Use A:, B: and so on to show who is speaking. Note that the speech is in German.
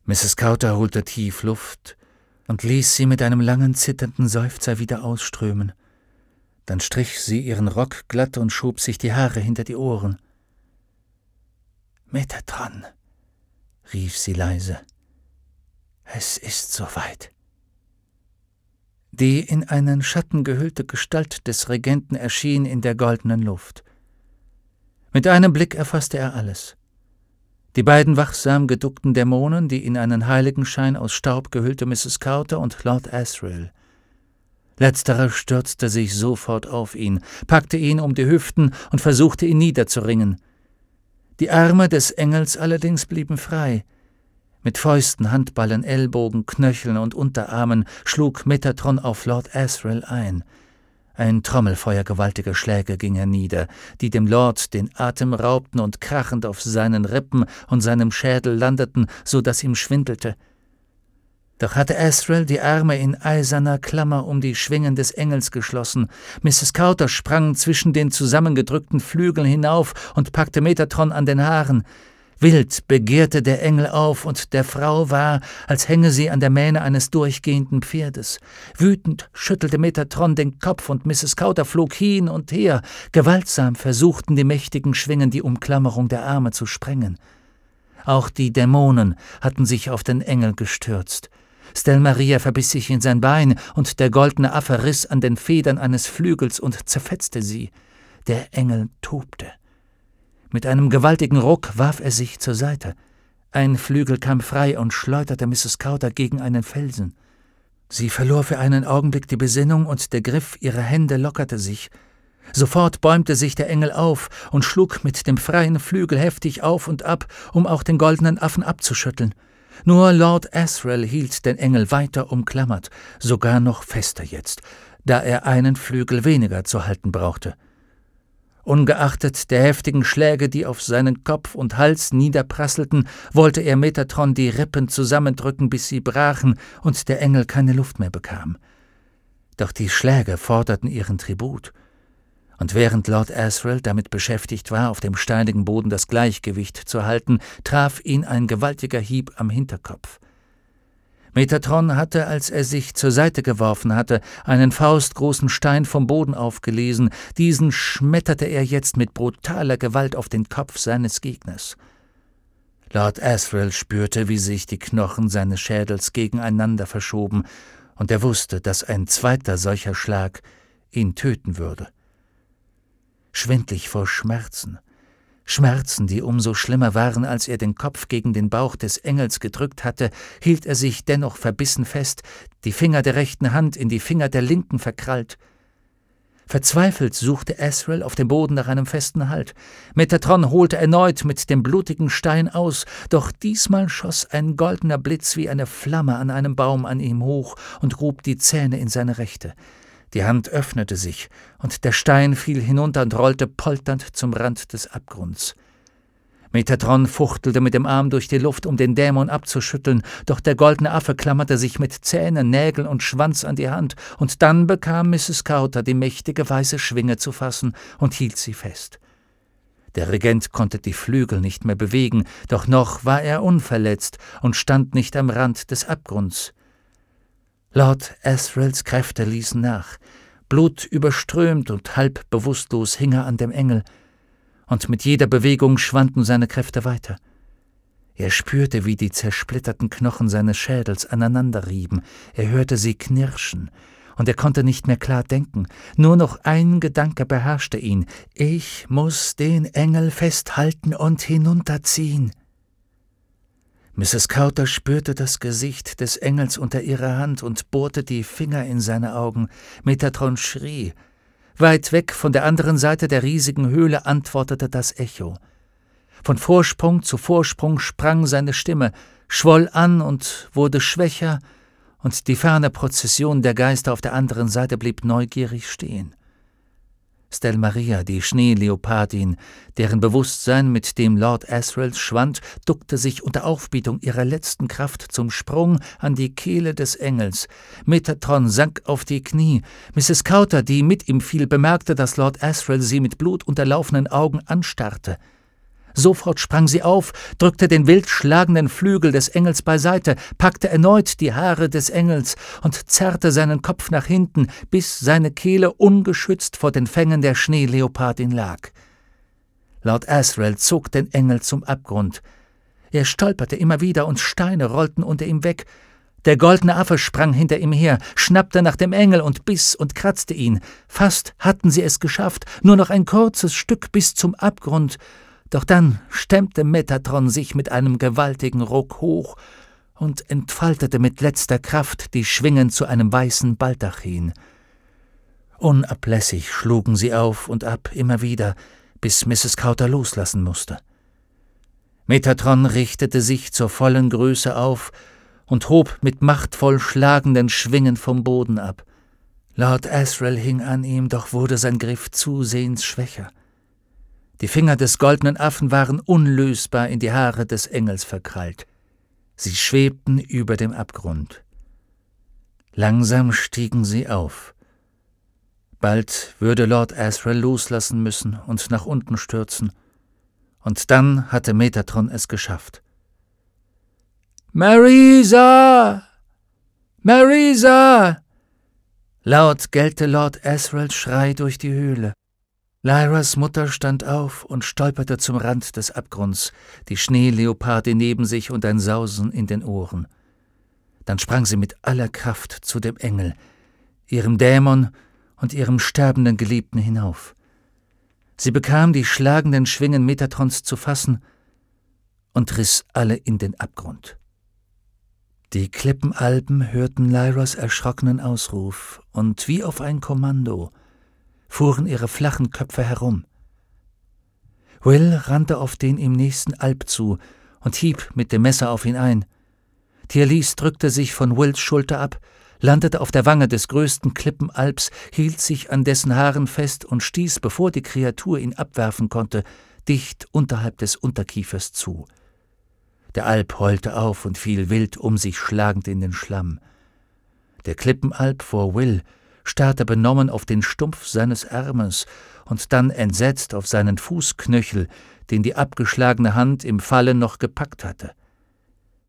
A: Mrs. Kauter holte tief Luft und ließ sie mit einem langen, zitternden Seufzer wieder ausströmen. Dann strich sie ihren Rock glatt und schob sich die Haare hinter die Ohren. »Metatron«, rief sie leise, »es ist soweit.« Die in einen Schatten gehüllte Gestalt des Regenten erschien in der goldenen Luft. Mit einem Blick erfasste er alles. Die beiden wachsam geduckten Dämonen, die in einen Heiligenschein aus Staub gehüllte Mrs. Kauter und Lord Asriel. Letzterer stürzte sich sofort auf ihn, packte ihn um die Hüften und versuchte, ihn niederzuringen. Die Arme des Engels allerdings blieben frei. Mit Fäusten, Handballen, Ellbogen, Knöcheln und Unterarmen schlug Metatron auf Lord Asriel ein. Ein Trommelfeuer gewaltiger Schläge ging hernieder, die dem Lord den Atem raubten und krachend auf seinen Rippen und seinem Schädel landeten, so dass ihm schwindelte. Doch hatte Asriel die Arme in eiserner Klammer um die Schwingen des Engels geschlossen. Mrs. Kauter sprang zwischen den zusammengedrückten Flügeln hinauf und packte Metatron an den Haaren. Wild begehrte der Engel auf, und der Frau war, als hänge sie an der Mähne eines durchgehenden Pferdes. Wütend schüttelte Metatron den Kopf, und Mrs. Kauter flog hin und her. Gewaltsam versuchten die mächtigen Schwingen, die Umklammerung der Arme zu sprengen. Auch die Dämonen hatten sich auf den Engel gestürzt. Stelmaria verbiss sich in sein Bein, und der goldene Affe riss an den Federn eines Flügels und zerfetzte sie. Der Engel tobte. Mit einem gewaltigen Ruck warf er sich zur Seite. Ein Flügel kam frei und schleuderte Mrs. Kauter gegen einen Felsen. Sie verlor für einen Augenblick die Besinnung, und der Griff ihrer Hände lockerte sich. Sofort bäumte sich der Engel auf und schlug mit dem freien Flügel heftig auf und ab, um auch den goldenen Affen abzuschütteln. Nur Lord Asriel hielt den Engel weiter umklammert, sogar noch fester jetzt, da er einen Flügel weniger zu halten brauchte. Ungeachtet der heftigen Schläge, die auf seinen Kopf und Hals niederprasselten, wollte er Metatron die Rippen zusammendrücken, bis sie brachen und der Engel keine Luft mehr bekam. Doch die Schläge forderten ihren Tribut. Und während Lord Asriel damit beschäftigt war, auf dem steinigen Boden das Gleichgewicht zu halten, traf ihn ein gewaltiger Hieb am Hinterkopf. Metatron hatte, als er sich zur Seite geworfen hatte, einen faustgroßen Stein vom Boden aufgelesen. Diesen schmetterte er jetzt mit brutaler Gewalt auf den Kopf seines Gegners. Lord Asriel spürte, wie sich die Knochen seines Schädels gegeneinander verschoben, und er wusste, dass ein zweiter solcher Schlag ihn töten würde. Schwindlig vor Schmerzen, die umso schlimmer waren, als er den Kopf gegen den Bauch des Engels gedrückt hatte, hielt er sich dennoch verbissen fest, die Finger der rechten Hand in die Finger der linken verkrallt. Verzweifelt suchte Asriel auf dem Boden nach einem festen Halt. Metatron holte erneut mit dem blutigen Stein aus, doch diesmal schoss ein goldener Blitz wie eine Flamme an einem Baum an ihm hoch und grub die Zähne in seine Rechte. Die Hand öffnete sich, und der Stein fiel hinunter und rollte polternd zum Rand des Abgrunds. Metatron fuchtelte mit dem Arm durch die Luft, um den Dämon abzuschütteln, doch der goldene Affe klammerte sich mit Zähnen, Nägeln und Schwanz an die Hand, und dann bekam Mrs. Kauter die mächtige weiße Schwinge zu fassen und hielt sie fest. Der Regent konnte die Flügel nicht mehr bewegen, doch noch war er unverletzt und stand nicht am Rand des Abgrunds. Lord Asriels Kräfte ließen nach. Blutüberströmt und halb bewusstlos hing er an dem Engel, und mit jeder Bewegung schwanden seine Kräfte weiter. Er spürte, wie die zersplitterten Knochen seines Schädels aneinanderrieben. Er hörte sie knirschen, und er konnte nicht mehr klar denken. Nur noch ein Gedanke beherrschte ihn: Ich muss den Engel festhalten und hinunterziehen. Mrs. Kauter spürte das Gesicht des Engels unter ihrer Hand und bohrte die Finger in seine Augen. Metatron schrie. Weit weg von der anderen Seite der riesigen Höhle antwortete das Echo. Von Vorsprung zu Vorsprung sprang seine Stimme, schwoll an und wurde schwächer, und die ferne Prozession der Geister auf der anderen Seite blieb neugierig stehen. Stelmaria, die Schneeleopardin, deren Bewusstsein mit dem Lord Asriel schwand, duckte sich unter Aufbietung ihrer letzten Kraft zum Sprung an die Kehle des Engels. Metatron sank auf die Knie. Mrs. Kauter, die mit ihm fiel, bemerkte, dass Lord Asriel sie mit blutunterlaufenen Augen anstarrte. Sofort sprang sie auf, drückte den wild schlagenden Flügel des Engels beiseite, packte erneut die Haare des Engels und zerrte seinen Kopf nach hinten, bis seine Kehle ungeschützt vor den Fängen der Schneeleopardin lag. Lord Asriel zog den Engel zum Abgrund. Er stolperte immer wieder und Steine rollten unter ihm weg. Der goldene Affe sprang hinter ihm her, schnappte nach dem Engel und biss und kratzte ihn. Fast hatten sie es geschafft, nur noch ein kurzes Stück bis zum Abgrund. Doch dann stemmte Metatron sich mit einem gewaltigen Ruck hoch und entfaltete mit letzter Kraft die Schwingen zu einem weißen Baldachin. Unablässig schlugen sie auf und ab, immer wieder, bis Mrs. Kauter loslassen musste. Metatron richtete sich zur vollen Größe auf und hob mit machtvoll schlagenden Schwingen vom Boden ab. Lord Asriel hing an ihm, doch wurde sein Griff zusehends schwächer. Die Finger des goldenen Affen waren unlösbar in die Haare des Engels verkrallt. Sie schwebten über dem Abgrund. Langsam stiegen sie auf. Bald würde Lord Asriel loslassen müssen und nach unten stürzen. Und dann hatte Metatron es geschafft. »Marisa! Marisa!« Laut gellte Lord Asriels Schrei durch die Höhle. Lyras Mutter stand auf und stolperte zum Rand des Abgrunds, die Schneeleopardin neben sich und ein Sausen in den Ohren. Dann sprang sie mit aller Kraft zu dem Engel, ihrem Dämon und ihrem sterbenden Geliebten hinauf. Sie bekam die schlagenden Schwingen Metatrons zu fassen und riss alle in den Abgrund. Die Klippenalpen hörten Lyras erschrockenen Ausruf, und wie auf ein Kommando fuhren ihre flachen Köpfe herum. Will rannte auf den ihm nächsten Alp zu und hieb mit dem Messer auf ihn ein. Tierlis drückte sich von Wills Schulter ab, landete auf der Wange des größten Klippenalps, hielt sich an dessen Haaren fest und stieß, bevor die Kreatur ihn abwerfen konnte, dicht unterhalb des Unterkiefers zu. Der Alp heulte auf und fiel wild um sich schlagend in den Schlamm. Der Klippenalp vor Will starrte benommen auf den Stumpf seines Armes und dann entsetzt auf seinen Fußknöchel, den die abgeschlagene Hand im Fallen noch gepackt hatte.